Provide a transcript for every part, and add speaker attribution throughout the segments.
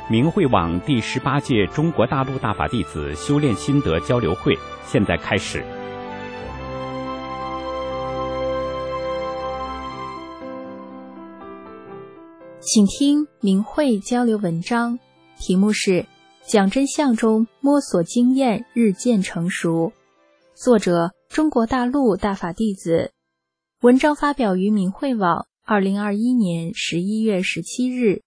Speaker 1: 明慧网第18届中国大陆大法弟子修炼心得交流会现在开始。
Speaker 2: 请听明慧交流文章，题目是讲真相中摸索经验日渐成熟，作者中国大陆大法弟子，文章发表于明慧网2021年11月17日。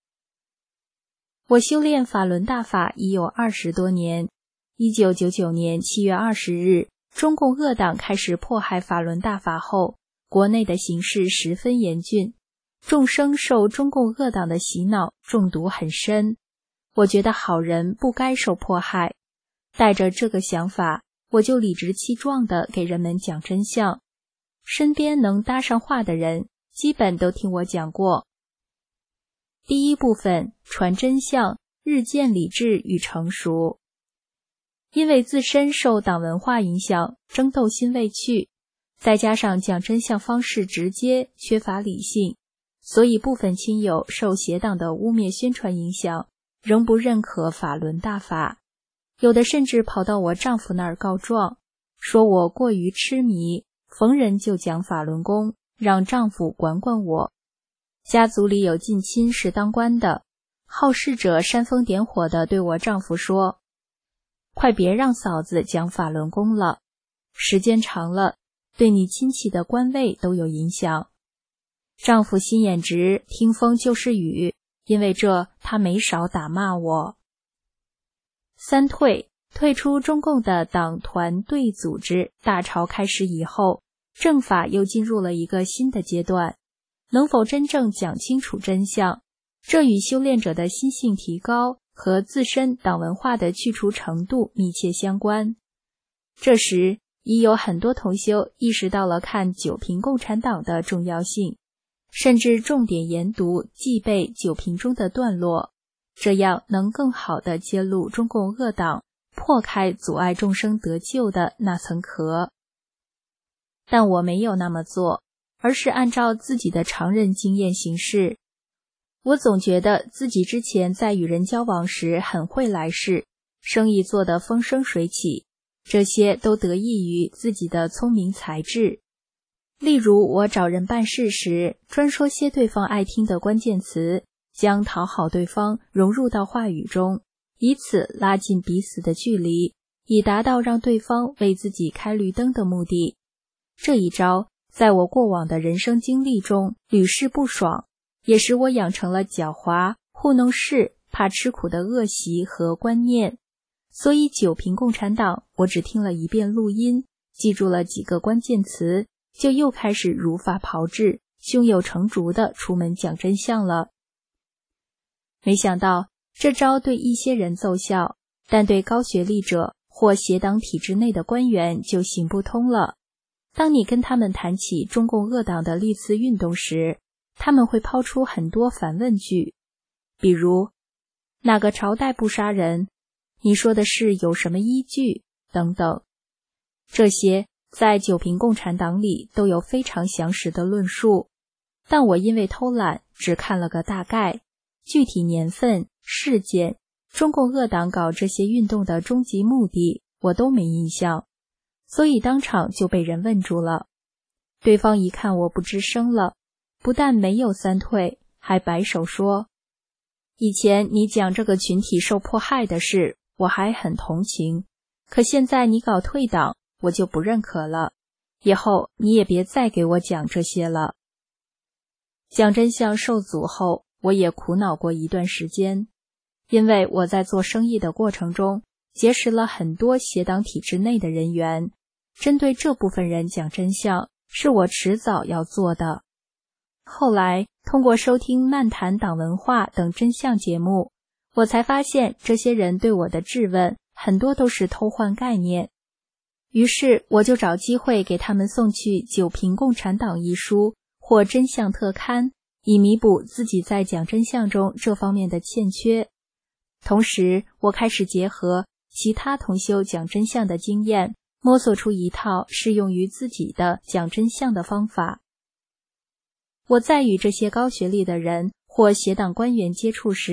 Speaker 2: 我修炼法轮大法已有20多年。1999年7月20日，中共恶党开始迫害法轮大法后，国内的形势十分严峻，众生受中共恶党的洗脑，中毒很深。我觉得好人不该受迫害，带着这个想法，我就理直气壮地给人们讲真相。身边能搭上话的人，基本都听我讲过。第一部分，传真相，日渐理智与成熟。因为自身受党文化影响，争斗心未去，再加上讲真相方式直接，缺乏理性，所以部分亲友受邪党的污蔑宣传影响，仍不认可法轮大法。有的甚至跑到我丈夫那儿告状，说我过于痴迷，逢人就讲法轮功，让丈夫管管我。家族里有近亲是当官的，好事者煽风点火地对我丈夫说，快别让嫂子讲法轮功了，时间长了，对你亲戚的官位都有影响。丈夫心眼直，听风就是雨，因为这他没少打骂我。三退出中共的党团队组织，大潮开始以后，政法又进入了一个新的阶段。能否真正讲清楚真相，这与修炼者的心性提高和自身党文化的去除程度密切相关。这时已有很多同修意识到了看九评共产党的重要性，甚至重点研读记背九评中的段落，这样能更好地揭露中共恶党，破开阻碍众生得救的那层壳。但我没有那么做，而是按照自己的常人经验行事。我总觉得自己之前在与人交往时很会来事，生意做得风生水起，这些都得益于自己的聪明才智。例如我找人办事时，专说些对方爱听的关键词，将讨好对方融入到话语中，以此拉近彼此的距离，以达到让对方为自己开绿灯的目的。这一招在我过往的人生经历中屡试不爽，也使我养成了狡猾、糊弄事、怕吃苦的恶习和观念。所以九评共产党，我只听了一遍录音，记住了几个关键词，就又开始如法炮制，胸有成竹地出门讲真相了。没想到这招对一些人奏效，但对高学历者或邪党体制内的官员就行不通了。当你跟他们谈起中共恶党的历次运动时，他们会抛出很多反问句，比如哪个朝代不杀人？你说的是有什么依据？等等。这些在九评共产党里都有非常详实的论述，但我因为偷懒只看了个大概，具体年份、事件、中共恶党搞这些运动的终极目的我都没印象，所以当场就被人问住了。对方一看我不吱声了，不但没有三退，还摆手说，以前你讲这个群体受迫害的事，我还很同情，可现在你搞退党，我就不认可了，以后你也别再给我讲这些了。讲真相受阻后，我也苦恼过一段时间，因为我在做生意的过程中结识了很多邪党体制内的人员，针对这部分人讲真相是我迟早要做的。后来通过收听漫谈党文化等真相节目，我才发现这些人对我的质问很多都是偷换概念。于是我就找机会给他们送去《九评共产党》一书或真相特刊，以弥补自己在讲真相中这方面的欠缺。同时我开始结合其他同修讲真相的经验，摸索出一套适用于自己的讲真相的方法。我在与这些高学历的人或邪党官员接触时，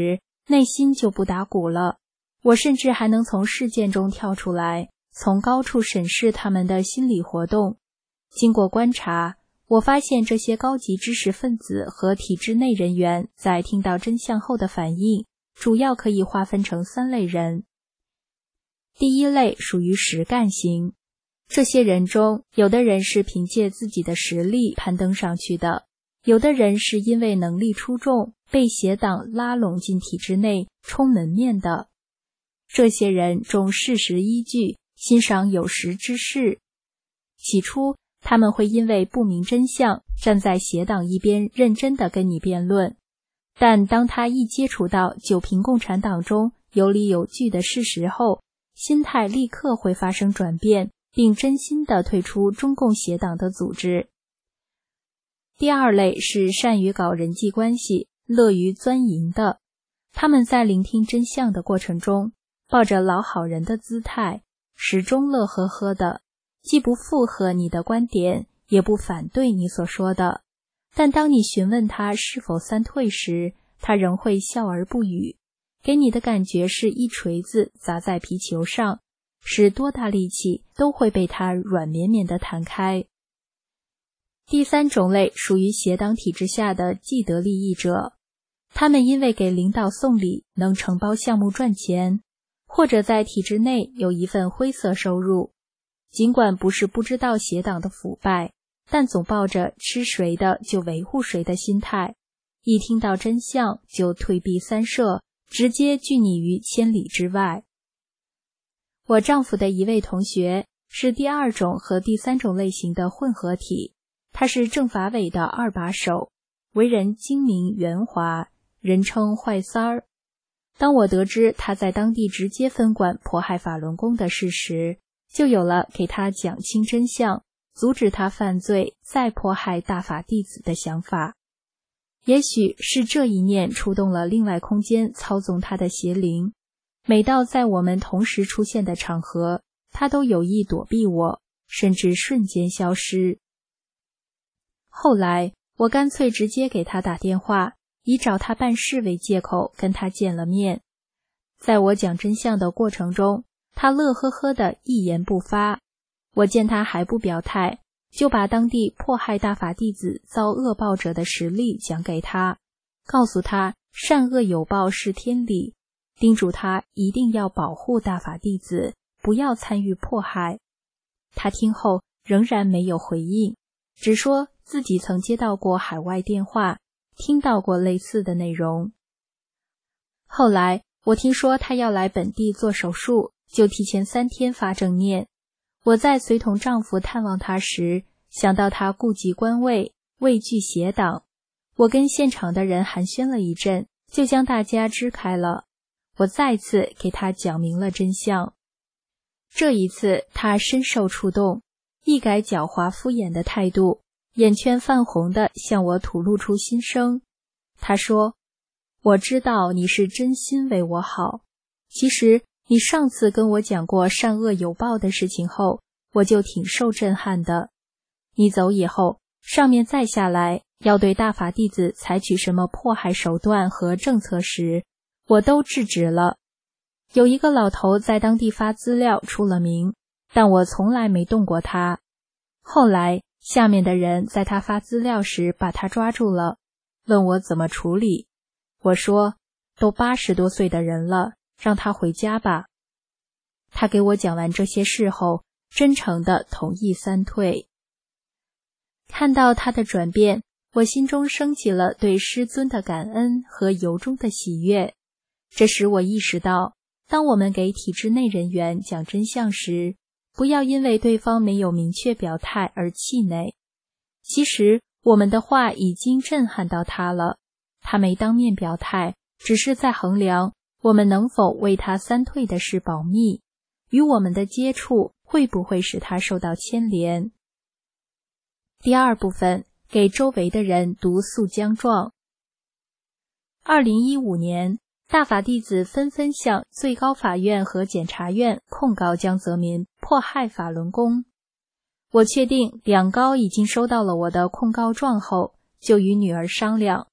Speaker 2: 内心就不打鼓了。我甚至还能从事件中跳出来，从高处审视他们的心理活动。经过观察，我发现这些高级知识分子和体制内人员在听到真相后的反应，主要可以划分成3类人。第一类属于实干型，这些人中，有的人是凭借自己的实力攀登上去的，有的人是因为能力出众，被邪党拉拢进体制内充门面的。这些人重事实依据，欣赏有识之士。起初，他们会因为不明真相，站在邪党一边认真地跟你辩论。但当他一接触到九评共产党中有理有据的事实后，心态立刻会发生转变，并真心地退出中共邪党的组织。第二类是善于搞人际关系，乐于钻营的。他们在聆听真相的过程中，抱着老好人的姿态，始终乐呵呵的，既不附和你的观点，也不反对你所说的。但当你询问他是否三退时，他仍会笑而不语，给你的感觉是一锤子砸在皮球上，使多大力气都会被他软绵绵地弹开。第三种类属于邪党体制下的既得利益者，他们因为给领导送礼能承包项目赚钱，或者在体制内有一份灰色收入，尽管不是不知道邪党的腐败，但总抱着吃谁的就维护谁的心态，一听到真相就退避三舍，直接拒你于千里之外。我丈夫的一位同学是第二种和第三种类型的混合体，他是政法委的2把手，为人精明圆滑，人称坏三儿。当我得知他在当地直接分管迫害法轮功的事时，就有了给他讲清真相，阻止他犯罪，再迫害大法弟子的想法。也许是这一念触动了另外空间操纵他的邪灵，每到在我们同时出现的场合，他都有意躲避我，甚至瞬间消失。后来我干脆直接给他打电话，以找他办事为借口跟他见了面。在我讲真相的过程中，他乐呵呵的一言不发。我见他还不表态，就把当地迫害大法弟子遭恶报者的实例讲给他，告诉他善恶有报是天理，叮嘱他一定要保护大法弟子，不要参与迫害。他听后仍然没有回应，只说自己曾接到过海外电话，听到过类似的内容。后来我听说他要来本地做手术，就提前3天发正念。我在随同丈夫探望他时，想到他顾及官位，畏惧邪党，我跟现场的人寒暄了一阵，就将大家支开了。我再次给他讲明了真相。这一次他深受触动，一改狡猾敷衍的态度，眼圈泛红地向我吐露出心声。他说，我知道你是真心为我好，其实你上次跟我讲过善恶有报的事情后，我就挺受震撼的。你走以后，上面再下来要对大法弟子采取什么迫害手段和政策时，我都制止了。有一个老头在当地发资料出了名，但我从来没动过他。后来下面的人在他发资料时把他抓住了，问我怎么处理。我说，都80多岁的人了，让他回家吧。他给我讲完这些事后，真诚地同意三退。看到他的转变，我心中升起了对师尊的感恩和由衷的喜悦。这使我意识到，当我们给体制内人员讲真相时，不要因为对方没有明确表态而气馁。其实我们的话已经震撼到他了，他没当面表态，只是在衡量我们能否为他三退的事保密，与我们的接触会不会使他受到牵连。第二部分，给周围的人读诉将状。2015年，大法弟子纷纷向最高法院和检察院控告江泽民迫害法轮功。我确定两高已经收到了我的控告状后，就与女儿商量，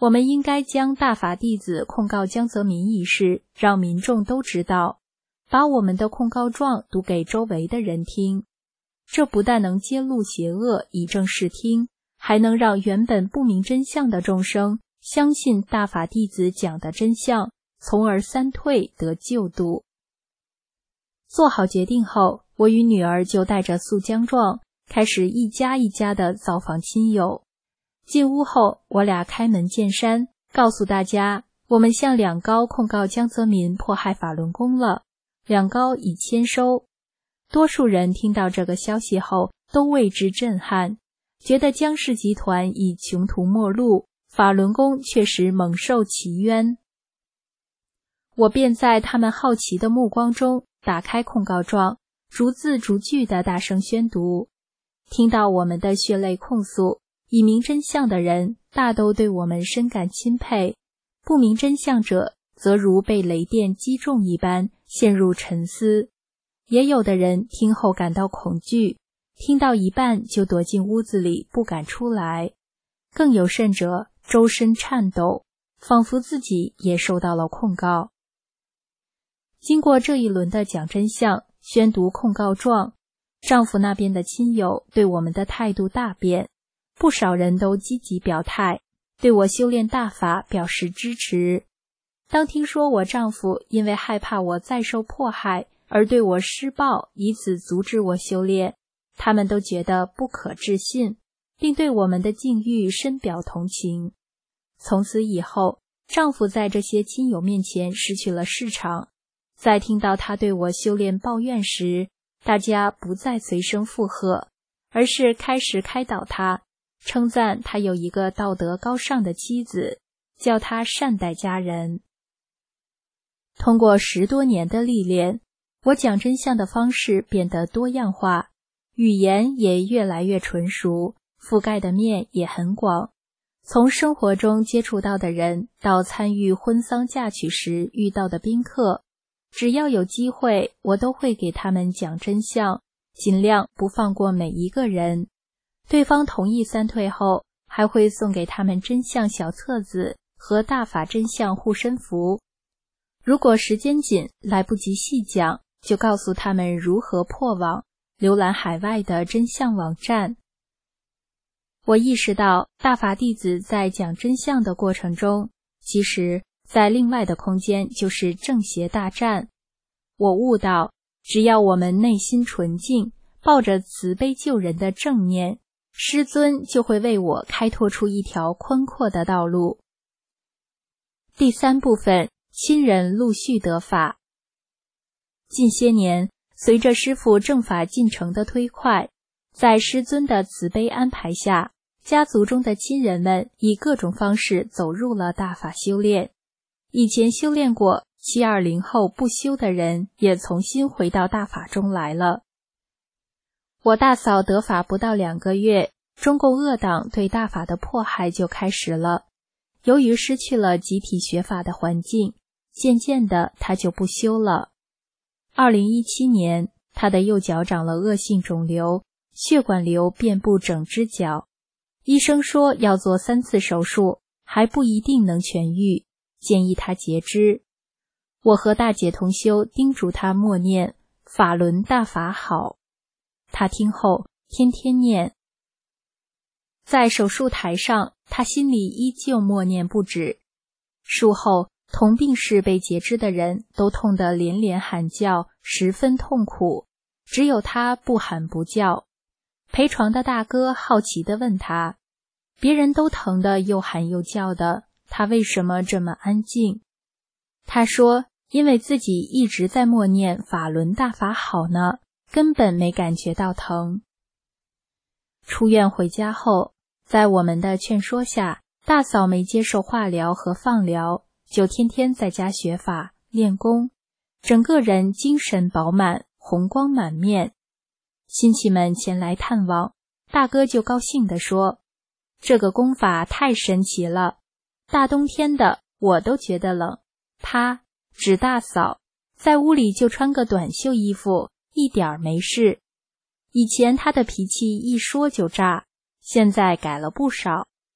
Speaker 2: 我们应该将大法弟子控告江泽民一事让民众都知道，把我们的控告状读给周围的人听。这不但能揭露邪恶，以正视听，还能让原本不明真相的众生相信大法弟子讲的真相，从而三退得救度。做好决定后，我与女儿就带着诉姜状，开始一家一家的造访亲友。进屋后，我俩开门见山，告诉大家，我们向两高控告江泽民迫害法轮功了，两高已签收。多数人听到这个消息后，都为之震撼，觉得江氏集团已穷途末路，法轮功确实蒙受其冤。我便在他们好奇的目光中打开控告状，逐字逐句地大声宣读。听到我们的血泪控诉，已明真相的人大都对我们深感钦佩，不明真相者则如被雷电击中一般陷入沉思。也有的人听后感到恐惧，听到一半就躲进屋子里不敢出来，更有甚者周身颤抖，仿佛自己也受到了控告。经过这一轮的讲真相、宣读控告状，丈夫那边的亲友对我们的态度大变，不少人都积极表态，对我修炼大法表示支持。当听说我丈夫因为害怕我再受迫害而对我施暴，以此阻止我修炼，他们都觉得不可置信，并对我们的境遇深表同情。从此以后，丈夫在这些亲友面前失去了市场。在听到他对我修炼抱怨时，大家不再随声附和，而是开始开导他，称赞他有一个道德高尚的妻子，叫他善待家人。通过10多年的历练，我讲真相的方式变得多样化，语言也越来越纯熟，覆盖的面也很广。从生活中接触到的人，到参与婚丧嫁娶时遇到的宾客，只要有机会，我都会给他们讲真相，尽量不放过每一个人。对方同意三退后，还会送给他们真相小册子和大法真相护身符。如果时间紧，来不及细讲，就告诉他们如何破网，浏览海外的真相网站。我意识到，大法弟子在讲真相的过程中，其实在另外的空间就是正邪大战。我悟到，只要我们内心纯净，抱着慈悲救人的正念，师尊就会为我开拓出一条宽阔的道路。第3部分，亲人陆续得法。近些年，随着师父正法进程的推快，在师尊的慈悲安排下，家族中的亲人们以各种方式走入了大法修炼。以前修炼过720后不修的人，也重新回到大法中来了。我大嫂得法不到2个月，中共恶党对大法的迫害就开始了。由于失去了集体学法的环境，渐渐的她就不修了。2017年，她的右脚长了恶性肿瘤，血管瘤遍布整只脚。医生说要做3次手术，还不一定能痊愈，建议她截肢。我和大姐同修叮嘱她默念法轮大法好，她听后天天念。在手术台上，她心里依旧默念不止。术后，同病室被截肢的人都痛得连连喊叫，十分痛苦，只有她不喊不叫。陪床的大哥好奇地问她，别人都疼得又喊又叫的，她为什么这么安静？她说，因为自己一直在默念法轮大法好呢，根本没感觉到疼。出院回家后，在我们的劝说下，大嫂没接受化疗和放疗，就天天在家学法练功，整个人精神饱满，红光满面。亲戚们前来探望，大哥就高兴地说，这个功法太神奇了，大冬天的我都觉得冷。他指大嫂在屋里就穿个短袖衣服，一点儿没事。以前他的脾气一说就炸，现在改了不少。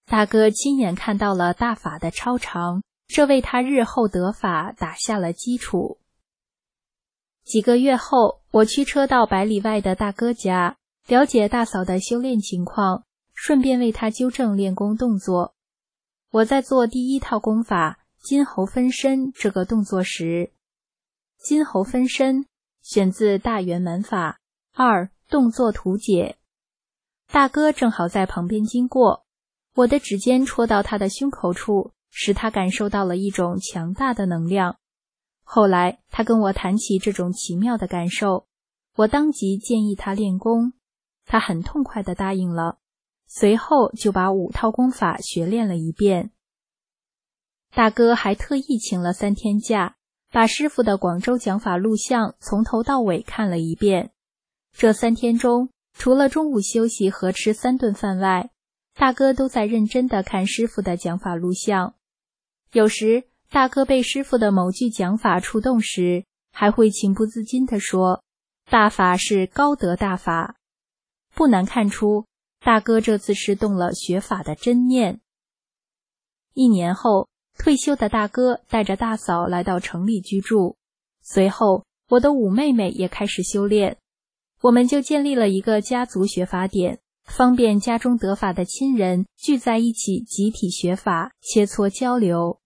Speaker 2: 大哥亲眼看到了大法的超常，这为他日后得法打下了基础。几个月后，我驱车到百里外的大哥家，了解大嫂的修炼情况，顺便为他纠正练功动作。我在做第一套功法金猴分身这个动作时，金猴分身选自大圆满法2动作图解。大哥正好在旁边经过，我的指尖戳到他的胸口处，使他感受到了一种强大的能量。后来他跟我谈起这种奇妙的感受，我当即建议他练功，他很痛快地答应了，随后就把5套功法学练了一遍。大哥还特意请了3天假，把师傅的广州讲法录像从头到尾看了一遍。这3天中，除了中午休息和吃3顿饭外，大哥都在认真地看师傅的讲法录像。有时大哥被师傅的某句讲法触动时，还会情不自禁地说，大法是高德大法。不难看出，大哥这次是动了学法的真念。1年后，退休的大哥带着大嫂来到城里居住，随后我的5妹妹也开始修炼，我们就建立了一个家族学法点，方便家中得法的亲人聚在一起集体学法，切磋交流。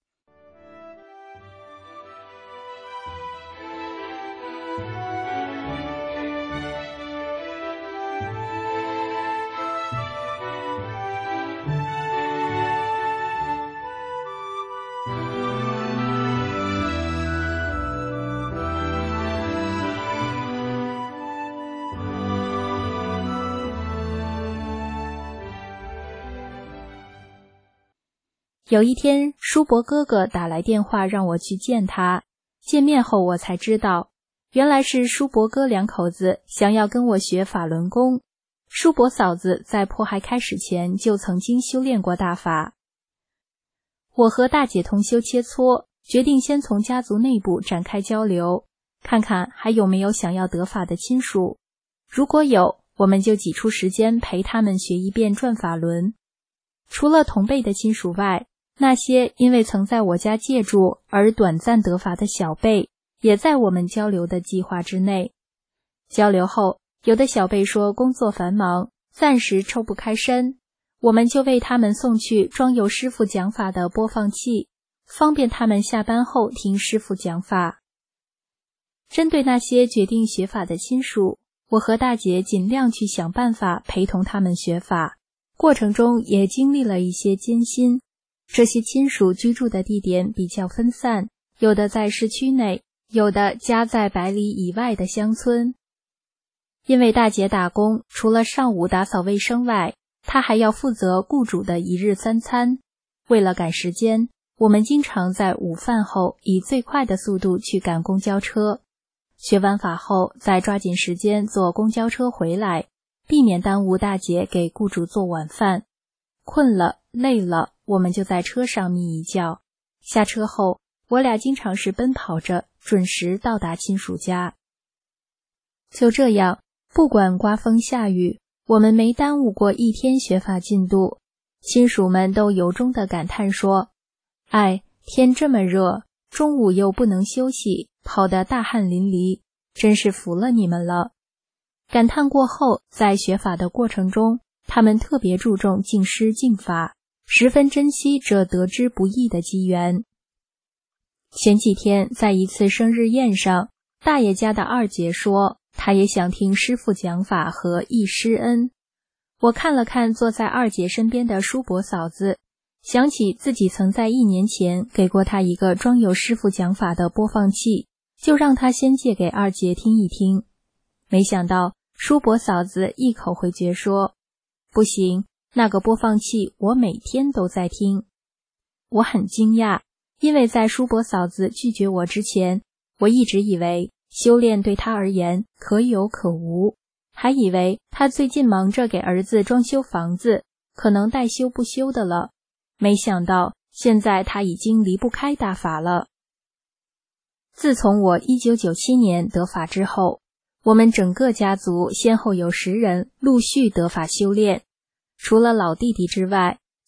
Speaker 2: 有一天，叔伯哥哥打来电话让我去见他。见面后我才知道，原来是叔伯哥2口子想要跟我学法轮功。叔伯嫂子在迫害开始前就曾经修炼过大法。我和大姐同修切磋，决定先从家族内部展开交流，看看还有没有想要得法的亲属。如果有，我们就挤出时间陪他们学一遍转法轮。除了同辈的亲属外，那些因为曾在我家借住而短暂得法的小辈，也在我们交流的计划之内。交流后，有的小辈说工作繁忙，暂时抽不开身，我们就为他们送去装有师父讲法的播放器，方便他们下班后听师父讲法。针对那些决定学法的亲属，我和大姐尽量去想办法陪同他们学法，过程中也经历了一些艰辛。这些亲属居住的地点比较分散，有的在市区内，有的家在100里以外的乡村。因为大姐打工，除了上午打扫卫生外，她还要负责雇主的1日3餐。为了赶时间，我们经常在午饭后以最快的速度去赶公交车。学完法后，再抓紧时间坐公交车回来，避免耽误大姐给雇主做晚饭。困了累了，我们就在车上眯一觉。下车后，我俩经常是奔跑着，准时到达亲属家。就这样，不管刮风下雨，我们没耽误过1天学法进度。亲属们都由衷地感叹说，哎，天这么热，中午又不能休息，跑得大汗淋漓，真是服了你们了。感叹过后，在学法的过程中，他们特别注重敬师敬法，十分珍惜这得之不易的机缘。前几天在一次生日宴上，大爷家的二姐说，她也想听师父讲法和忆师恩。我看了看坐在二姐身边的叔伯嫂子，想起自己曾在1年前给过她一个装有师父讲法的播放器，就让她先借给二姐听一听。没想到叔伯嫂子一口回绝说，不行，那个播放器我每天都在听。我很惊讶，因为在叔伯嫂子拒绝我之前，我一直以为修炼对她而言可有可无，还以为她最近忙着给儿子装修房子，可能待修不修的了。没想到现在她已经离不开大法了。自从我1997年得法之后，我们整个家族先后有10人陆续得法修炼，除了老弟弟之外，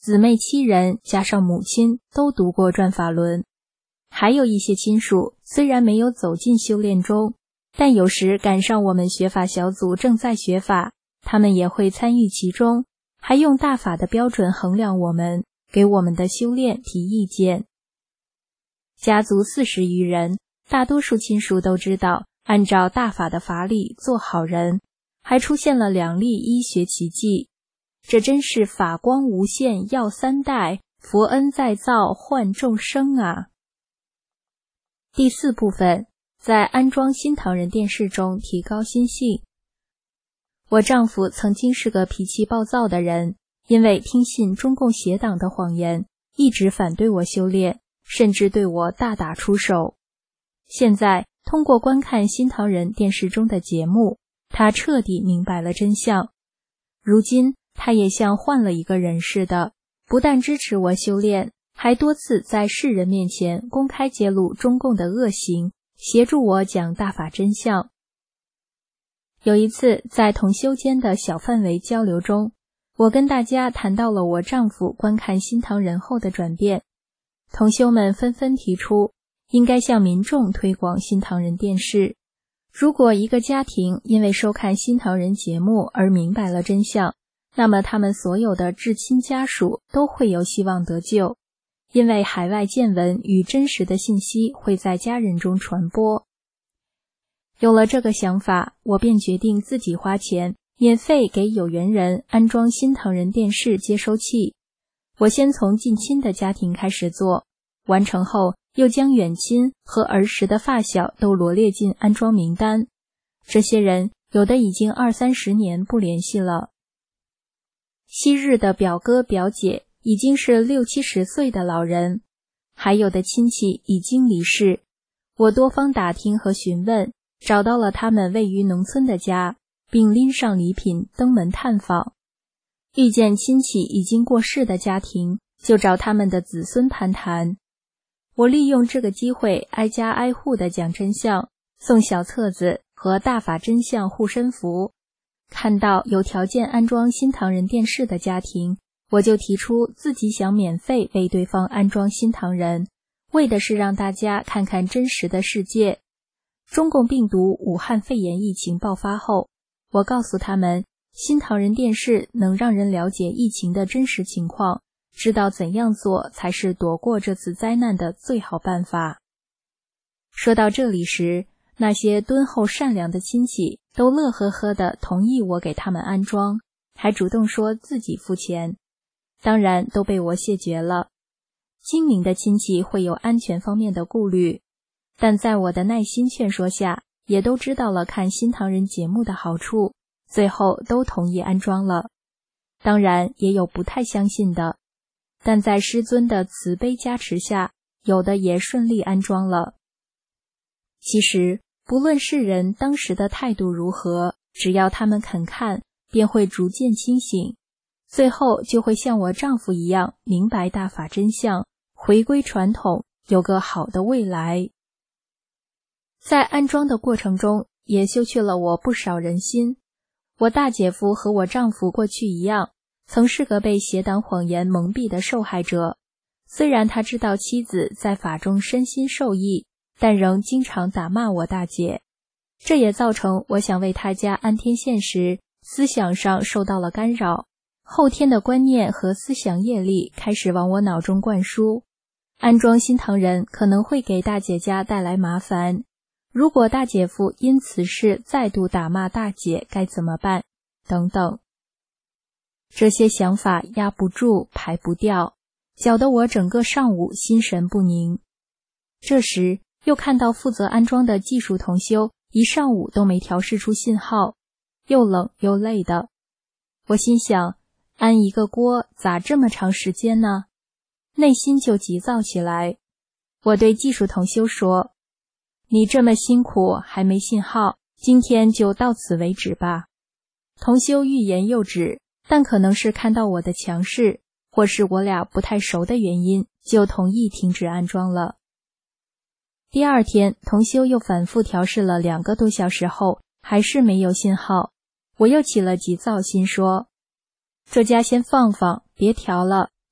Speaker 2: 姊妹7人加上母亲都读过转法轮。还有一些亲属虽然没有走进修炼中，但有时赶上我们学法小组正在学法，他们也会参与其中，还用大法的标准衡量我们，给我们的修炼提意见。家族40余人，大多数亲属都知道按照大法的法理做好人，还出现了2例医学奇迹，这真是法光无限耀3代，佛恩再造换众生啊！第4部分，在安装新唐人电视中提高心性。我丈夫曾经是个脾气暴躁的人，因为听信中共邪党的谎言，一直反对我修炼，甚至对我大打出手。现在通过观看新唐人电视中的节目，他彻底明白了真相。如今他也像换了一个人似的，不但支持我修炼，还多次在世人面前公开揭露中共的恶行，协助我讲大法真相。有一次在同修间的小范围交流中，我跟大家谈到了我丈夫观看新唐人后的转变，同修们纷纷提出应该向民众推广新唐人电视。如果一个家庭因为收看新唐人节目而明白了真相，那么他们所有的至亲家属都会有希望得救，因为海外见闻与真实的信息会在家人中传播。有了这个想法，我便决定自己花钱免费给有缘人安装新唐人电视接收器。我先从近亲的家庭开始做，完成后又将远亲和儿时的发小都罗列进安装名单。这些人有的已经20-30年不联系了。昔日的表哥表姐已经是60-70岁的老人，还有的亲戚已经离世。我多方打听和询问，找到了他们位于农村的家，并拎上礼品登门探访。遇见亲戚已经过世的家庭，就找他们的子孙攀谈。我利用这个机会挨家挨户地讲真相，送小册子和大法真相护身符。看到有条件安装新唐人电视的家庭，我就提出自己想免费为对方安装新唐人，为的是让大家看看真实的世界。中共病毒武汉肺炎疫情爆发后，我告诉他们，新唐人电视能让人了解疫情的真实情况，知道怎样做才是躲过这次灾难的最好办法。说到这里时，那些敦厚善良的亲戚都乐呵呵地同意我给他们安装，还主动说自己付钱，当然都被我谢绝了。精明的亲戚会有安全方面的顾虑，但在我的耐心劝说下，也都知道了看新唐人节目的好处，最后都同意安装了。当然也有不太相信的，但在师尊的慈悲加持下，有的也顺利安装了。其实不论世人当时的态度如何，只要他们肯看，便会逐渐清醒，最后就会像我丈夫一样明白大法真相，回归传统，有个好的未来。在安装的过程中，也修去了我不少人心。我大姐夫和我丈夫过去一样，曾是个被邪党谎言蒙蔽的受害者。虽然他知道妻子在法中身心受益，但仍经常打骂我大姐。这也造成我想为他家安天线时，思想上受到了干扰，后天的观念和思想业力开始往我脑中灌输。安装新唐人可能会给大姐家带来麻烦，如果大姐夫因此事再度打骂大姐该怎么办？等等。这些想法压不住，排不掉，搅得我整个上午心神不宁。这时又看到负责安装的技术同修一上午都没调试出信号，又冷又累的。我心想，安一个锅咋这么长时间呢？内心就急躁起来。我对技术同修说，你这么辛苦还没信号，今天就到此为止吧。同修欲言又止，但可能是看到我的强势，或是我俩不太熟的原因，就同意停止安装了。第二天，同修又反复调试了2个多小时后，还是没有信号。我又起了急躁心，说，这家先放放，别调了，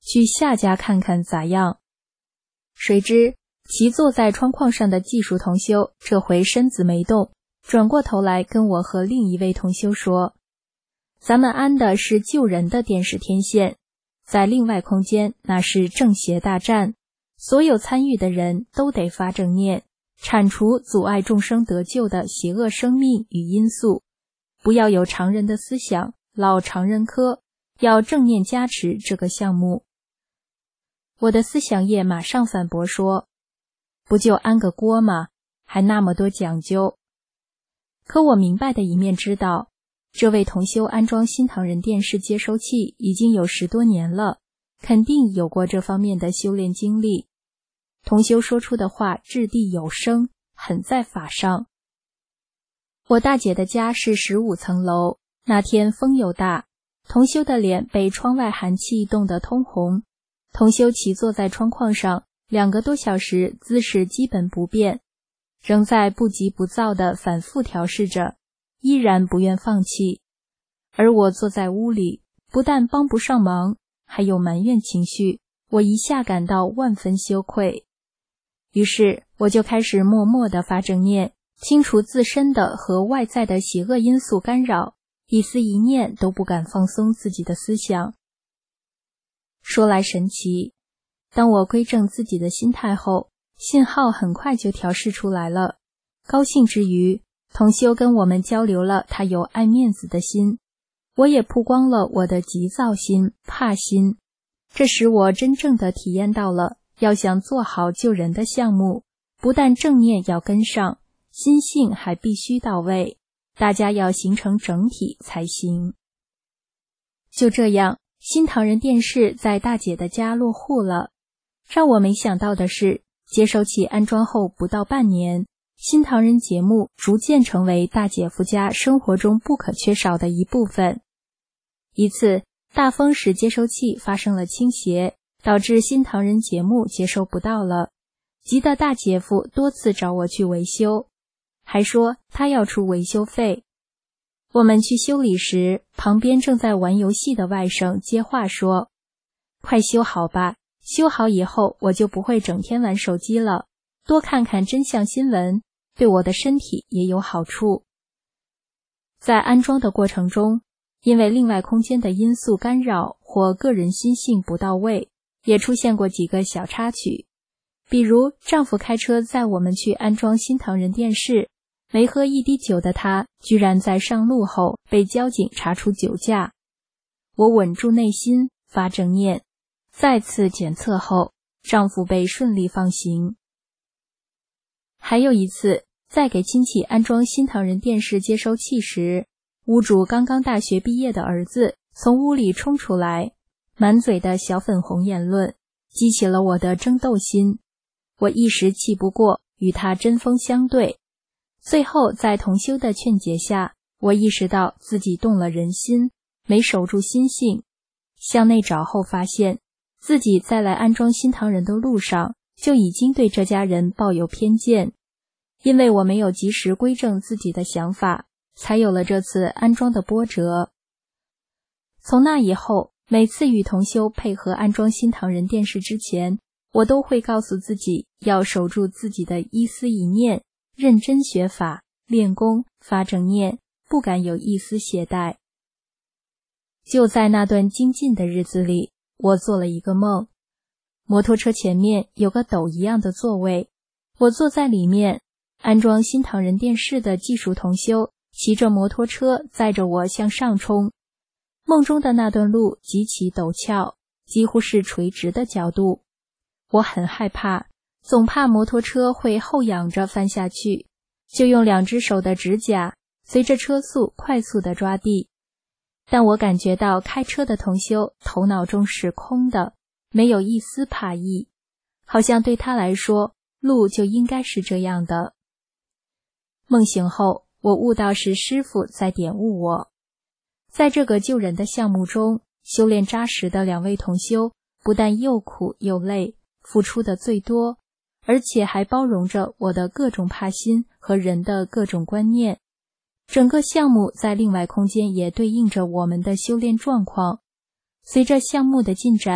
Speaker 2: 去下家看看咋样。谁知其坐在窗框上的技术同修这回身子没动，转过头来跟我和另一位同修说，咱们安的是救人的电视天线，在另外空间那是正邪大战，所有参与的人都得发正念，铲除阻碍众生得救的邪恶生命与因素，不要有常人的思想，老常人科，要正念加持这个项目。我的思想业马上反驳说，不就安个锅吗？还那么多讲究。可我明白的一面知道，这位同修安装新唐人电视接收器已经有10多年了，肯定有过这方面的修炼经历。同修说出的话掷地有声，很在法上。我大姐的家是15层楼，那天风又大，同修的脸被窗外寒气冻得通红。同修骑坐在窗框上2个多小时，姿势基本不变，仍在不急不躁地反复调试着，依然不愿放弃。而我坐在屋里，不但帮不上忙，还有埋怨情绪，我一下感到万分羞愧。于是我就开始默默地发正念，清除自身的和外在的邪恶因素干扰，一丝一念都不敢放松自己的思想。说来神奇，当我归正自己的心态后，信号很快就调试出来了。高兴之余，同修跟我们交流了他有爱面子的心，我也曝光了我的急躁心、怕心。这使我真正的体验到了，要想做好救人的项目，不但正念要跟上，心性还必须到位，大家要形成整体才行。就这样，新唐人电视在大姐的家落户了。让我没想到的是，接收器安装后不到半年，新唐人节目逐渐成为大姐夫家生活中不可缺少的一部分。一次大风使接收器发生了倾斜，导致新唐人节目接收不到了，急得大姐夫多次找我去维修，还说他要出维修费。我们去修理时，旁边正在玩游戏的外甥接话说，快修好吧，修好以后我就不会整天玩手机了，多看看真相新闻，对我的身体也有好处。在安装的过程中，因为另外空间的因素干扰或个人心性不到位，也出现过几个小插曲。比如丈夫开车载我们去安装新唐人电视，没喝一滴酒的他居然在上路后被交警查出酒驾。我稳住内心，发正念，再次检测后，丈夫被顺利放行。还有一次，在给亲戚安装新唐人电视接收器时，屋主刚刚大学毕业的儿子从屋里冲出来，满嘴的小粉红言论，激起了我的争斗心。我一时气不过，与他针锋相对。最后在同修的劝解下，我意识到自己动了人心，没守住心性。向内找后发现，自己在来安装新唐人的路上，就已经对这家人抱有偏见。因为我没有及时归正自己的想法，才有了这次安装的波折。从那以后，每次与同修配合安装新唐人电视之前，我都会告诉自己要守住自己的一思一念，认真学法、练功、发正念，不敢有一丝懈怠。就在那段精进的日子里，我做了一个梦。摩托车前面有个斗一样的座位，我坐在里面，安装新唐人电视的技术同修骑着摩托车载着我向上冲。梦中的那段路极其陡峭，几乎是垂直的角度。我很害怕，总怕摩托车会后仰着翻下去，就用2只手的指甲随着车速快速地抓地。但我感觉到开车的同修头脑中是空的，没有一丝怕意，好像对他来说，路就应该是这样的。梦醒后，我悟到是师父在点悟我。在这个救人的项目中，修炼扎实的2位同修，不但又苦又累，付出的最多，而且还包容着我的各种怕心和人的各种观念。整个项目在另外空间也对应着我们的修炼状况。随着项目的进展，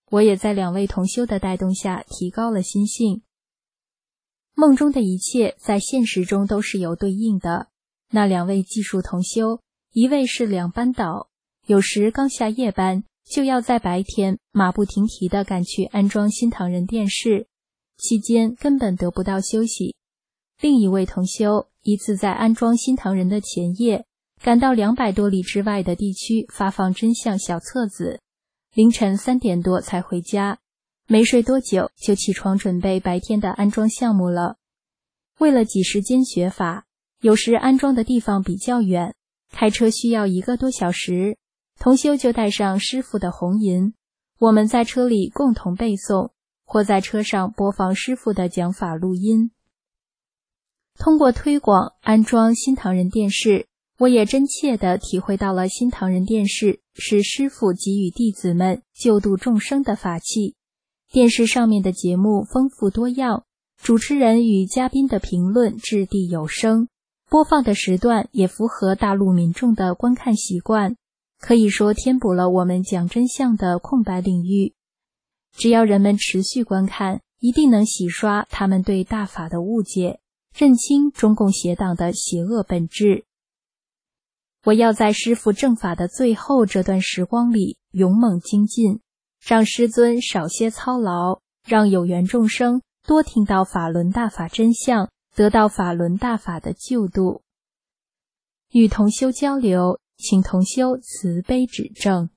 Speaker 2: 我也在2位同修的带动下提高了心性。梦中的一切在现实中都是有对应的。那2位技术同修，一位是2班倒，有时刚下夜班就要在白天马不停蹄地赶去安装新唐人电视，期间根本得不到休息。另一位同修一次在安装新唐人的前夜，赶到200多里之外的地区发放真相小册子，凌晨3点多才回家，没睡多久就起床准备白天的安装项目了。为了挤时间学法，有时安装的地方比较远，开车需要1个多小时，同修就带上师父的红银，我们在车里共同背诵，或在车上播放师父的讲法录音。通过推广安装新唐人电视，我也真切地体会到了新唐人电视是师父给予弟子们救度众生的法器。电视上面的节目丰富多样，主持人与嘉宾的评论掷地有声，播放的时段也符合大陆民众的观看习惯，可以说填补了我们讲真相的空白领域。只要人们持续观看，一定能洗刷他们对大法的误解，认清中共邪党的邪恶本质。我要在师父正法的最后这段时光里勇猛精进，让师尊少些操劳，让有缘众生多听到法轮大法真相，得到法轮大法的救度。与同修交流，请同修慈悲指正。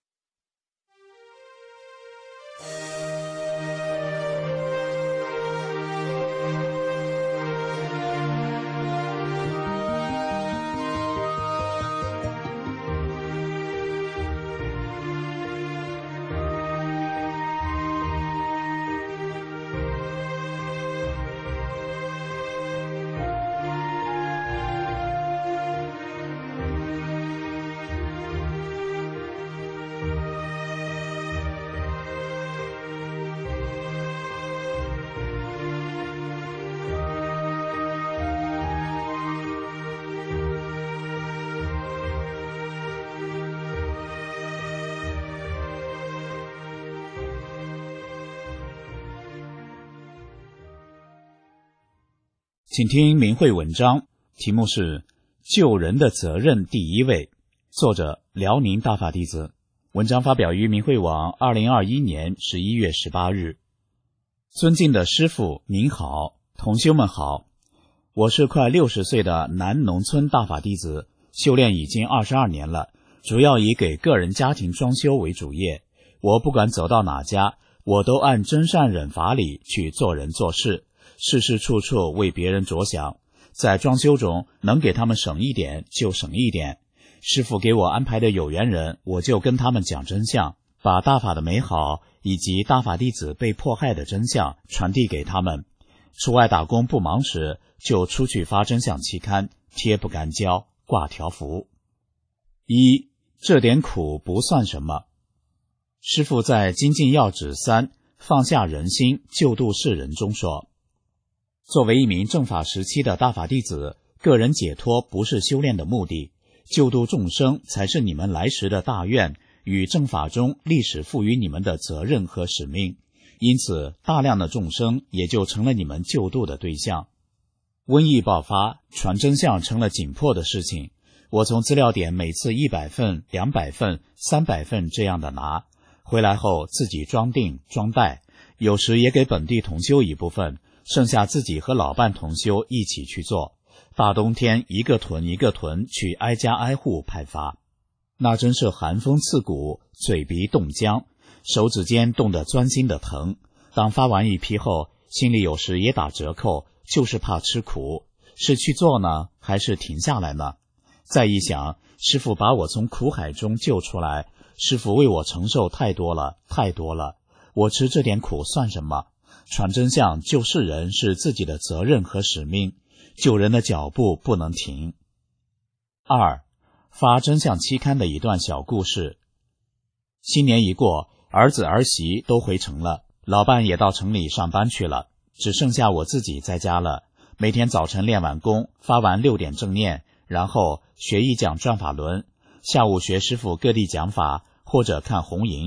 Speaker 3: 请听明慧文章，题目是救人的责任第一位，作者辽宁大法弟子。文章发表于明慧网2021年11月18日。尊敬的师父您好，同修们好，我是快60岁的南农村大法弟子，修炼已经22年了，主要以给个人家庭装修为主业。我不管走到哪家，我都按真善忍法理去做人做事，事事处处为别人着想，在装修中能给他们省一点就省一点。师父给我安排的有缘人，我就跟他们讲真相，把大法的美好以及大法弟子被迫害的真相传递给他们。出外打工不忙时，就出去发真相期刊，贴不干胶，挂条幅。1. 这点苦不算什么。师父在《精进要旨3放下人心救度世人》中说，作为一名正法时期的大法弟子，个人解脱不是修炼的目的，救度众生才是你们来时的大愿与正法中历史赋予你们的责任和使命，因此大量的众生也就成了你们救度的对象。瘟疫爆发，传真相成了紧迫的事情，我从资料点每次100份、200份、300份这样的拿，回来后自己装订装袋，有时也给本地同修一部分，剩下自己和老伴同修一起去做。大冬天一个屯一个屯去挨家挨户派发，那真是寒风刺骨，嘴鼻冻僵，手指间冻得钻心的疼。当发完一批后，心里有时也打折扣，就是怕吃苦，是去做呢，还是停下来呢？再一想，师父把我从苦海中救出来，师父为我承受太多了，太多了，我吃这点苦算什么？传真相救世人是自己的责任和使命，救人的脚步不能停。2. 发真相期刊的一段小故事。新年一过，儿子儿媳都回城了，老伴也到城里上班去了，只剩下我自己在家了。每天早晨练完功，发完6点正念，然后学一讲转法轮，下午学师父各地讲法，或者看红银。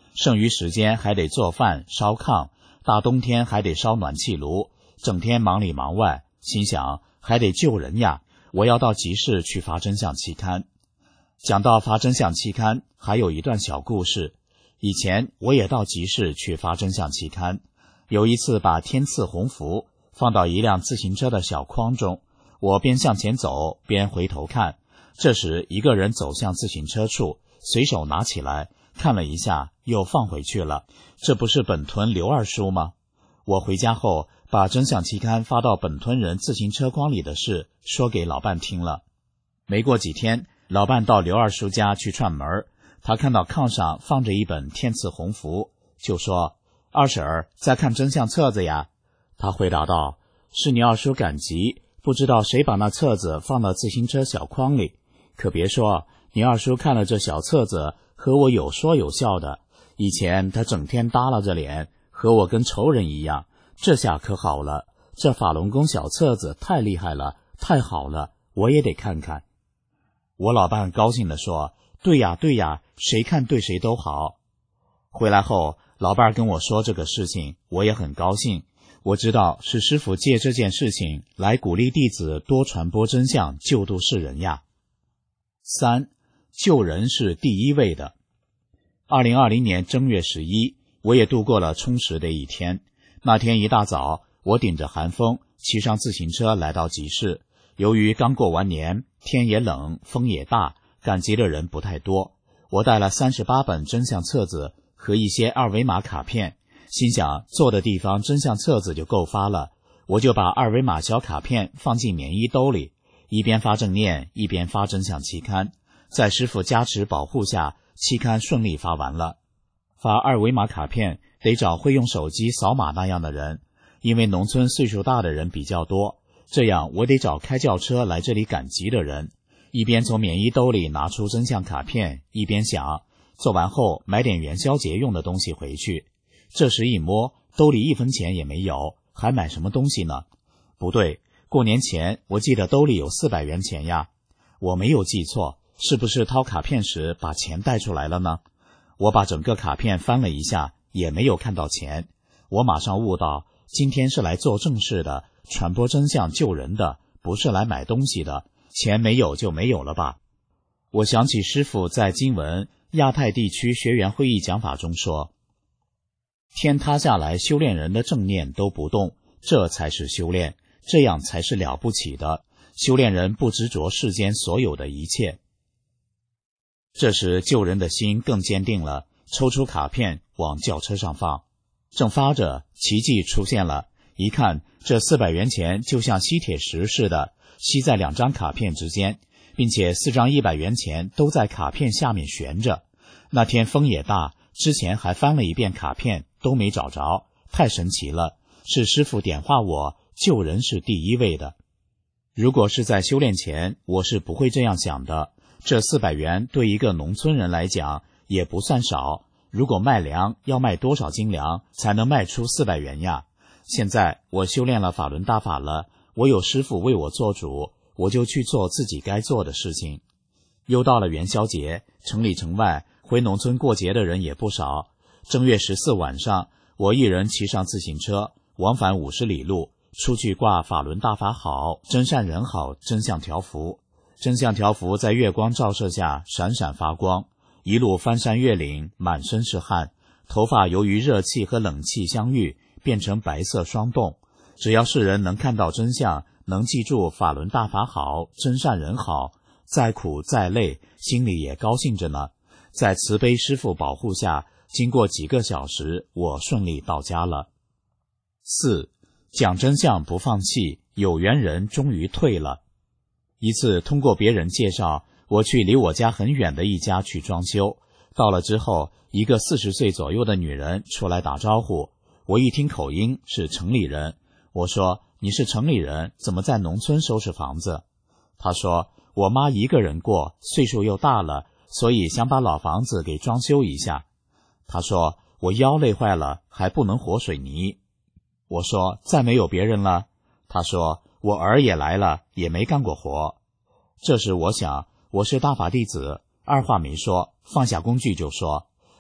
Speaker 3: 剩余时间还得做饭烧炕，大冬天还得烧暖气炉，整天忙里忙外，心想还得救人呀，我要到集市去发真相期刊。讲到发真相期刊，还有一段小故事。以前我也到集市去发真相期刊，有一次把天赐鸿福放到一辆自行车的小筐中，我边向前走边回头看，这时一个人走向自行车处，随手拿起来看了一下又放回去了，这不是本屯刘二叔吗？我回家后把真相期刊发到本屯人自行车筐里的事说给老伴听了。没过几天，老伴到刘二叔家去串门，他看到炕上放着一本天赐鸿福，就说：二婶儿在看真相册子呀。他回答道：是你二叔赶集，不知道谁把那册子放到自行车小筐里，可别说你二叔看了这小册子和我有说有笑的，以前他整天耷拉着脸和我跟仇人一样，这下可好了，这法轮功小册子太厉害了，太好了，我也得看看。我老伴高兴地说：对呀对呀，谁看对谁都好。回来后老伴跟我说这个事情，我也很高兴，我知道是师父借这件事情来鼓励弟子多传播真相，救度世人呀。3. 救人是第一位的。2020年正月11，我也度过了充实的一天。那天一大早，我顶着寒风骑上自行车来到集市，由于刚过完年，天也冷，风也大，赶集的人不太多。我带了38本真相册子和一些二维码卡片，心想坐的地方真相册子就够发了，我就把二维码小卡片放进棉衣兜里，一边发正念一边发真相期刊。在师父加持保护下，期刊顺利发完了。发二维码卡片得找会用手机扫码那样的人，因为农村岁数大的人比较多，这样我得找开轿车来这里赶集的人。一边从棉衣兜里拿出真相卡片，一边想做完后买点元宵节用的东西回去。这时一摸，兜里1分钱也没有，还买什么东西呢？不对，过年前我记得兜里有400元钱呀。我没有记错，是不是掏卡片时把钱带出来了呢？我把整个卡片翻了一下，也没有看到钱。我马上悟到，今天是来做正事的，传播真相救人的，不是来买东西的，钱没有就没有了吧。我想起师父在经文亚太地区学员会议讲法中说，天塌下来修炼人的正念都不动，这才是修炼，这样才是了不起的。修炼人不执着世间所有的一切。这时救人的心更坚定了，抽出卡片往轿车上放。正发着，奇迹出现了，一看这400元钱就像吸铁石似的，吸在2张卡片之间，并且4张100元钱都在卡片下面悬着。那天风也大，之前还翻了一遍卡片都没找着，太神奇了，是师父点化我，救人是第一位的。如果是在修炼前，我是不会这样想的。这400元对一个农村人来讲也不算少，如果卖粮要卖多少斤粮才能卖出400元呀？现在我修炼了法轮大法了，我有师父为我做主，我就去做自己该做的事情。又到了元宵节，城里城外回农村过节的人也不少。正月14晚上，我一人骑上自行车，往返50里路，出去挂法轮大法好，真善人好真相条幅。真相条幅在月光照射下闪闪发光，一路翻山越岭，满身是汗，头发由于热气和冷气相遇变成白色霜冻。只要是人能看到真相，能记住法轮大法好，真善人好，再苦再累心里也高兴着呢。在慈悲师父保护下，经过几个小时，我顺利到家了。4. 讲真相不放弃，有缘人终于退了。一次通过别人介绍，我去离我家很远的一家去装修，到了之后，一个40岁左右的女人出来打招呼，我一听口音是城里人，我说你是城里人，怎么在农村收拾房子？她说我妈一个人过，岁数又大了，所以想把老房子给装修一下。她说我腰累坏了，还不能和水泥。我说再没有别人了？她说我儿也来了，也没干过活。这时我想，我是大法弟子，二话没说，放下工具就说，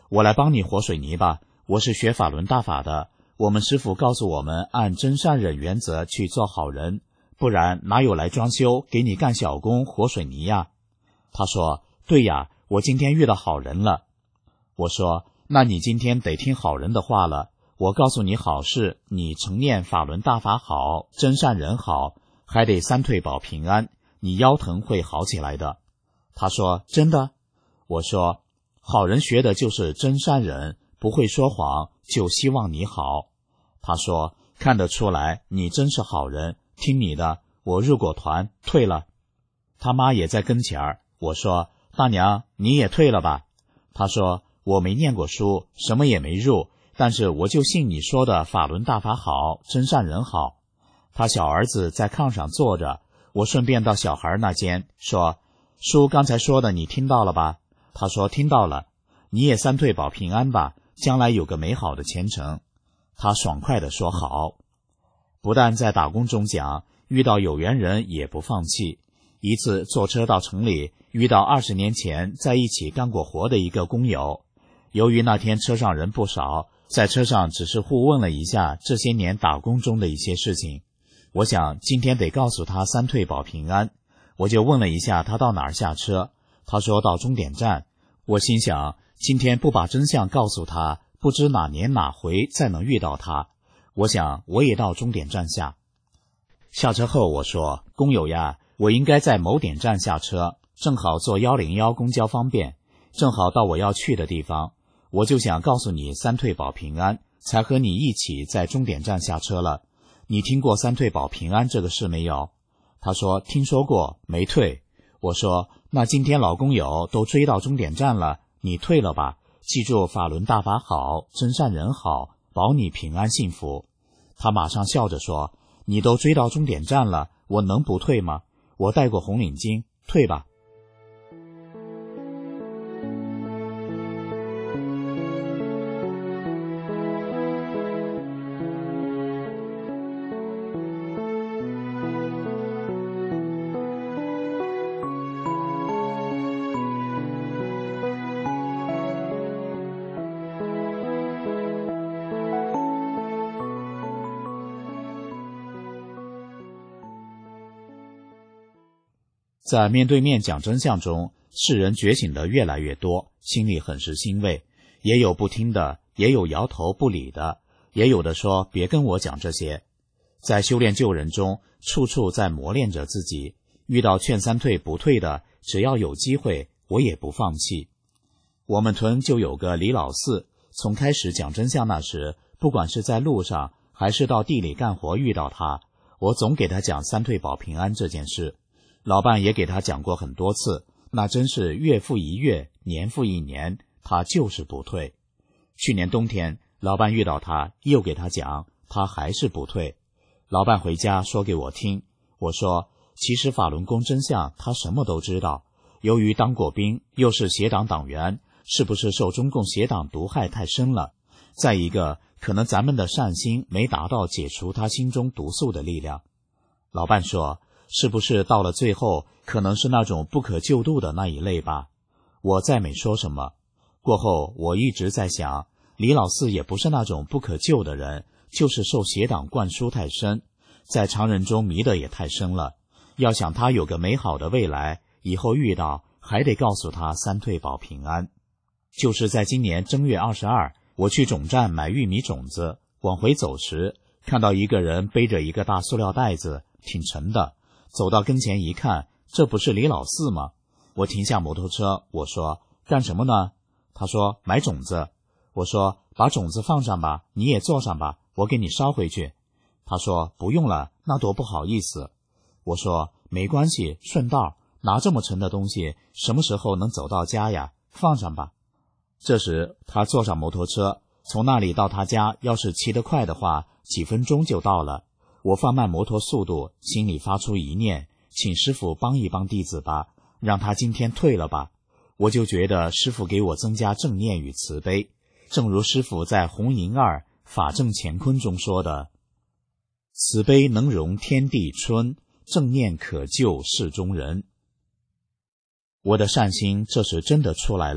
Speaker 3: 我来帮你和水泥吧，我是学法轮大法的，我们师父告诉我们按真善忍原则去做好人，不然哪有来装修给你干小工和水泥呀？他说，对呀，我今天遇到好人了。我说，那你今天得听好人的话了，我告诉你好事，你承念法轮大法好，真善忍好，还得三退保平安，你腰疼会好起来的。他说，真的？我说，好人学的就是真善忍，不会说谎，就希望你好。他说，看得出来你真是好人，听你的，我入过团，退了。他妈也在跟前儿。我说，大娘，你也退了吧？他说，我没念过书，什么也没入，但是我就信你说的法轮大法好，真善忍好。他小儿子在炕上坐着，我顺便到小孩那间说，叔刚才说的你听到了吧？他说听到了，你也三退保平安吧，将来有个美好的前程。他爽快地说好。不但在打工中讲，遇到有缘人也不放弃。一次坐车到城里，遇到20年前在一起干过活的一个工友，由于那天车上人不少，在车上只是互问了一下这些年打工中的一些事情。我想今天得告诉他三退保平安，我就问了一下他到哪儿下车，他说到终点站。我心想，今天不把真相告诉他，不知哪年哪回再能遇到他。我想我也到终点站下。下车后我说，工友呀，我应该在某点站下车，正好坐101公交方便，正好到我要去的地方。我就想告诉你三退保平安，才和你一起在终点站下车了。你听过三退保平安这个事没有？他说听说过，没退。我说那今天老工友都追到终点站了，你退了吧，记住法轮大法好，真善人好，保你平安幸福。他马上笑着说，你都追到终点站了，我能不退吗？我戴过红领巾，退吧。在面对面讲真相中，世人觉醒的越来越多，心里很是欣慰，也有不听的，也有摇头不理的，也有的说别跟我讲这些。在修炼救人中，处处在磨练着自己，遇到劝三退不退的，只要有机会，我也不放弃。我们屯就有个李老四，从开始讲真相那时，不管是在路上还是到地里干活遇到他，我总给他讲三退保平安这件事。老伴也给他讲过很多次，那真是月复一月，年复一年，他就是不退。去年冬天，老伴遇到他，又给他讲，他还是不退。老伴回家说给我听，我说其实法轮功真相他什么都知道，由于当过兵，又是协党党员，是不是受中共协党毒害太深了？再一个，可能咱们的善心没达到解除他心中毒素的力量。老伴说，是不是到了最后，可能是那种不可救度的那一类吧？我再没说什么。过后，我一直在想，李老四也不是那种不可救的人，就是受邪党灌输太深，在常人中迷得也太深了。要想他有个美好的未来，以后遇到还得告诉他三退保平安。就是在今年正月22，我去总站买玉米种子，往回走时，看到一个人背着一个大塑料袋子，挺沉的。走到跟前一看，这不是李老四吗？我停下摩托车，我说干什么呢？他说买种子。我说把种子放上吧，你也坐上吧，我给你捎回去。他说不用了，那多不好意思。我说没关系，顺道，拿这么沉的东西，什么时候能走到家呀？放上吧。这时他坐上摩托车，从那里到他家，要是骑得快的话，几分钟就到了。我放慢摩托速度，心里发出一念，请师父帮一帮弟子吧，让他今天退了吧。我就觉得师父给我增加正念与慈悲，正如师父在红银2法正乾坤中说的，慈悲能容天地春，正念可救世中人。我的善心这时真的出来了，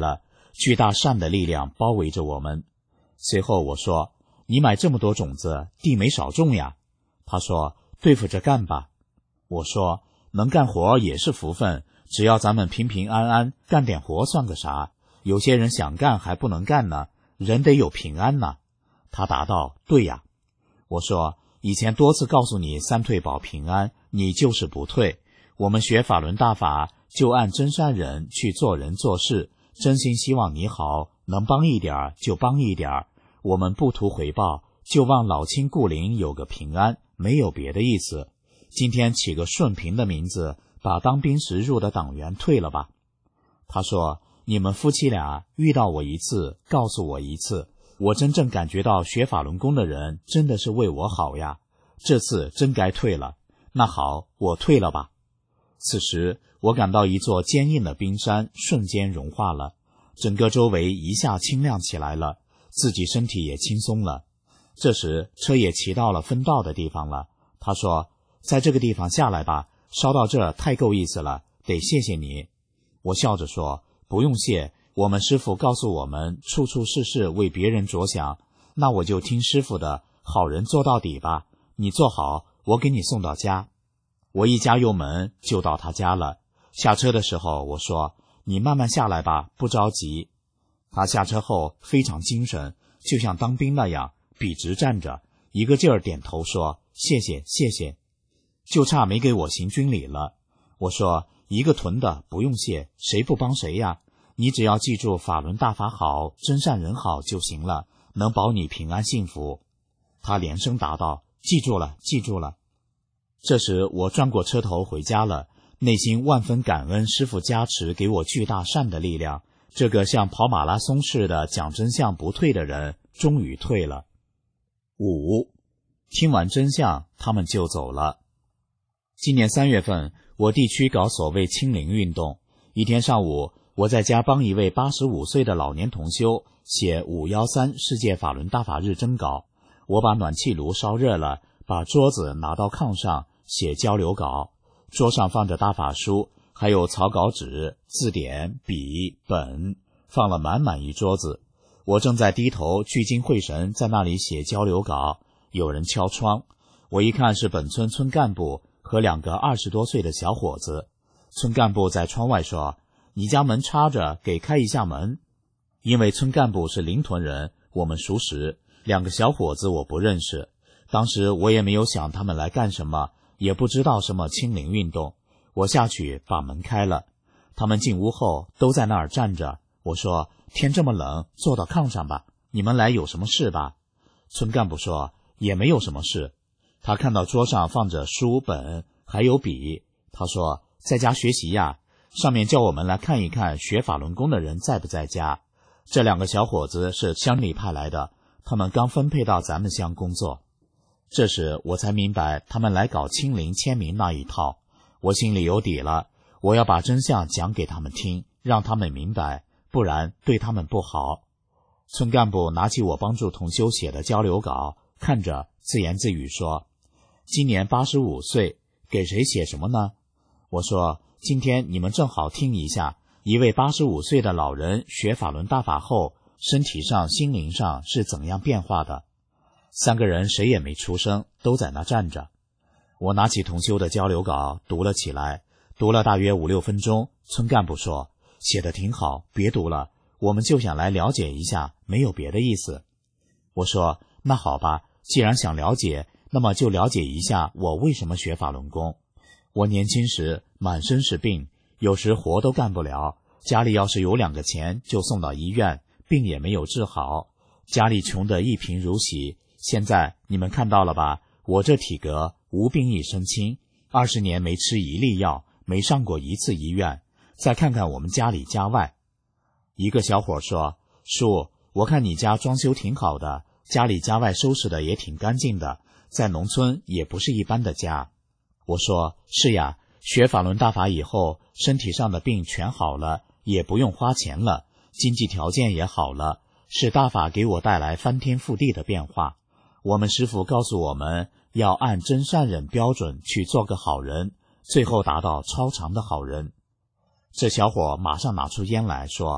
Speaker 3: 巨大善的力量包围着我们。随后我说，你买这么多种子，地没少种呀。他说，对付着干吧。我说，能干活也是福分，只要咱们平平安安，干点活算个啥？有些人想干还不能干呢，人得有平安呢。他答道，对呀。我说，以前多次告诉你三退保平安，你就是不退。我们学法轮大法，就按真善忍去做人做事，真心希望你好，能帮一点就帮一点。我们不图回报，就望老亲故邻有个平安，没有别的意思。今天起个顺平的名字，把当兵时入的党员退了吧。他说，你们夫妻俩遇到我一次，告诉我一次，我真正感觉到学法轮功的人真的是为我好呀，这次真该退了。那好，我退了吧。此时我感到一座坚硬的冰山瞬间融化了，整个周围一下清亮起来了，自己身体也轻松了。这时车也骑到了分道的地方了。他说，在这个地方下来吧，烧到这儿太够意思了，得谢谢你。我笑着说，不用谢，我们师父告诉我们处处事事为别人着想，那我就听师父的，好人做到底吧。你做好，我给你送到家。我一加油门就到他家了。下车的时候我说，你慢慢下来吧，不着急。他下车后非常精神，就像当兵那样笔直站着，一个劲儿点头说，谢谢谢谢。就差没给我行军礼了。我说，一个屯的不用谢，谁不帮谁呀？你只要记住法轮大法好，真善人好就行了，能保你平安幸福。他连声答道，记住了记住了。这时我转过车头回家了，内心万分感恩师父加持给我巨大善的力量，这个像跑马拉松似的讲真相不退的人终于退了。5. 听完真相，他们就走了。今年3月份，我地区搞所谓清零运动。一天上午，我在家帮一位85岁的老年同修写513世界法轮大法日征稿。我把暖气炉烧热了，把桌子拿到炕上写交流稿。桌上放着大法书，还有草稿纸、字典、笔、本，放了满满一桌子。我正在低头聚精会神在那里写交流稿，有人敲窗。我一看是本村村干部和2个20多岁的小伙子。村干部在窗外说，你家门插着，给开一下门。因为村干部是临屯人，我们熟识，2个小伙子我不认识。当时我也没有想他们来干什么，也不知道什么清零运动。我下去把门开了，他们进屋后都在那儿站着。我说，天这么冷，坐到炕上吧，你们来有什么事吧？村干部说，也没有什么事。他看到桌上放着书本还有笔，他说，在家学习呀，上面叫我们来看一看学法轮功的人在不在家。这2个小伙子是乡里派来的，他们刚分配到咱们乡工作。这时我才明白他们来搞清零签名那一套，我心里有底了，我要把真相讲给他们听，让他们明白，不然对他们不好。村干部拿起我帮助同修写的交流稿，看着自言自语说，今年85岁，给谁写什么呢？我说，今天你们正好听一下，一位85岁的老人学法轮大法后，身体上心灵上是怎样变化的。3个人谁也没出声，都在那站着。我拿起同修的交流稿读了起来，读了大约5-6分钟。村干部说，写得挺好，别读了，我们就想来了解一下，没有别的意思。我说，那好吧，既然想了解，那么就了解一下我为什么学法轮功。我年轻时满身是病，有时活都干不了，家里要是有2个钱就送到医院，病也没有治好，家里穷得一贫如洗。现在你们看到了吧，我这体格无病一身轻，20年没吃一粒药，没上过1次医院。再看看我们家里家外。一个小伙说，叔，我看你家装修挺好的，家里家外收拾的也挺干净的，在农村也不是一般的家。我说，是呀，学法轮大法以后，身体上的病全好了，也不用花钱了，经济条件也好了，是大法给我带来翻天覆地的变化。我们师父告诉我们，要按真善忍标准去做个好人，最后达到超常的好人。这小伙马上拿出烟来说，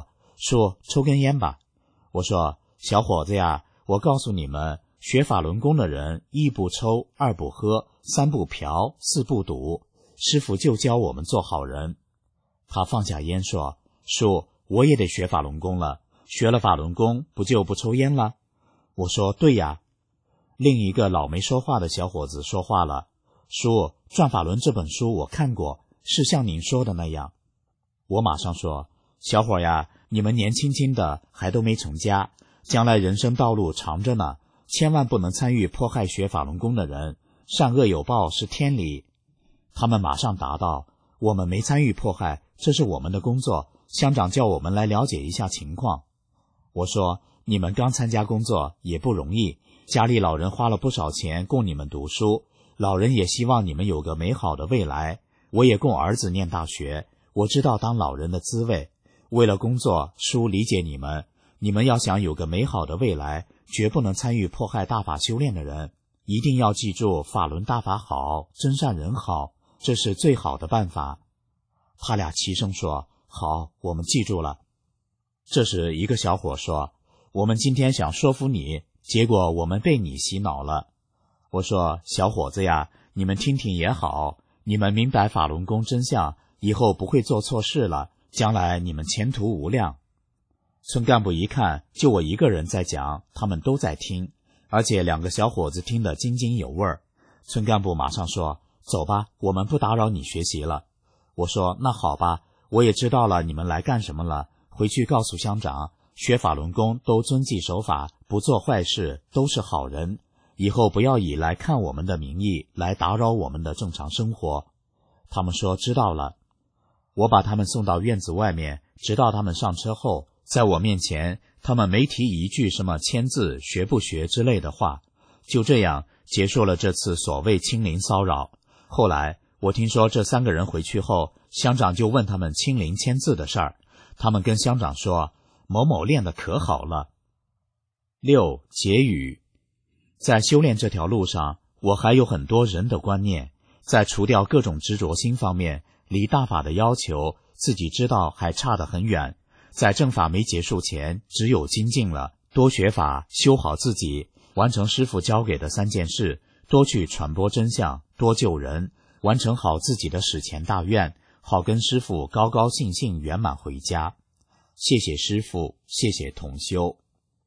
Speaker 3: 叔，抽根烟吧。我说，小伙子呀，我告诉你们，学法轮功的人，一不抽，二不喝，三不嫖，四不赌，师父就教我们做好人。他放下烟说，叔，我也得学法轮功了，学了法轮功不就不抽烟了？我说，对呀。另一个老没说话的小伙子说话了，叔，《转法轮》这本书我看过，是像您说的那样。我马上说，小伙呀，你们年轻轻的还都没成家，将来人生道路长着呢，千万不能参与迫害学法轮功的人，善恶有报是天理。他们马上答道，我们没参与迫害，这是我们的工作，乡长叫我们来了解一下情况。我说，你们刚参加工作也不容易，家里老人花了不少钱供你们读书，老人也希望你们有个美好的未来，我也供儿子念大学，我知道当老人的滋味。为了工作，叔理解你们，你们要想有个美好的未来，绝不能参与迫害大法修炼的人，一定要记住法轮大法好，真善人好，这是最好的办法。他俩齐声说，好，我们记住了。这时一个小伙说，我们今天想说服你，结果我们被你洗脑了。我说，小伙子呀，你们听听也好，你们明白法轮功真相，以后不会做错事了，将来你们前途无量。村干部一看，就我一个人在讲，他们都在听，而且两个小伙子听得津津有味儿。村干部马上说，走吧，我们不打扰你学习了。我说，那好吧，我也知道了你们来干什么了，回去告诉乡长，学法轮功都遵纪守法，不做坏事，都是好人，以后不要以来看我们的名义来打扰我们的正常生活。他们说知道了。我把他们送到院子外面，直到他们上车后，在我面前他们没提一句什么签字学不学之类的话，就这样结束了这次所谓清零骚扰。后来我听说这三个人回去后，乡长就问他们清零签字的事儿，他们跟乡长说，某某练得可好了。6. 结语。在修炼这条路上，我还有很多人的观念，在除掉各种执着心方面，离大法的要求自己知道还差得很远。在正法没结束前，只有精进了，多学法，修好自己，完成师父交给的3件事，多去传播真相，多救人，完成好自己的史前大愿，好跟师父高高兴兴圆满回家。谢谢师父，谢谢同修。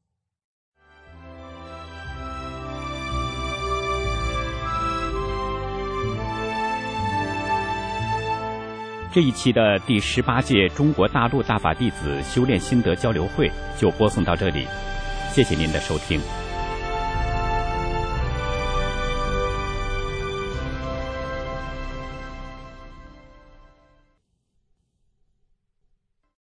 Speaker 1: 这一期的第18届中国大陆大法弟子修炼心得交流会就播送到这里，谢谢您的收听。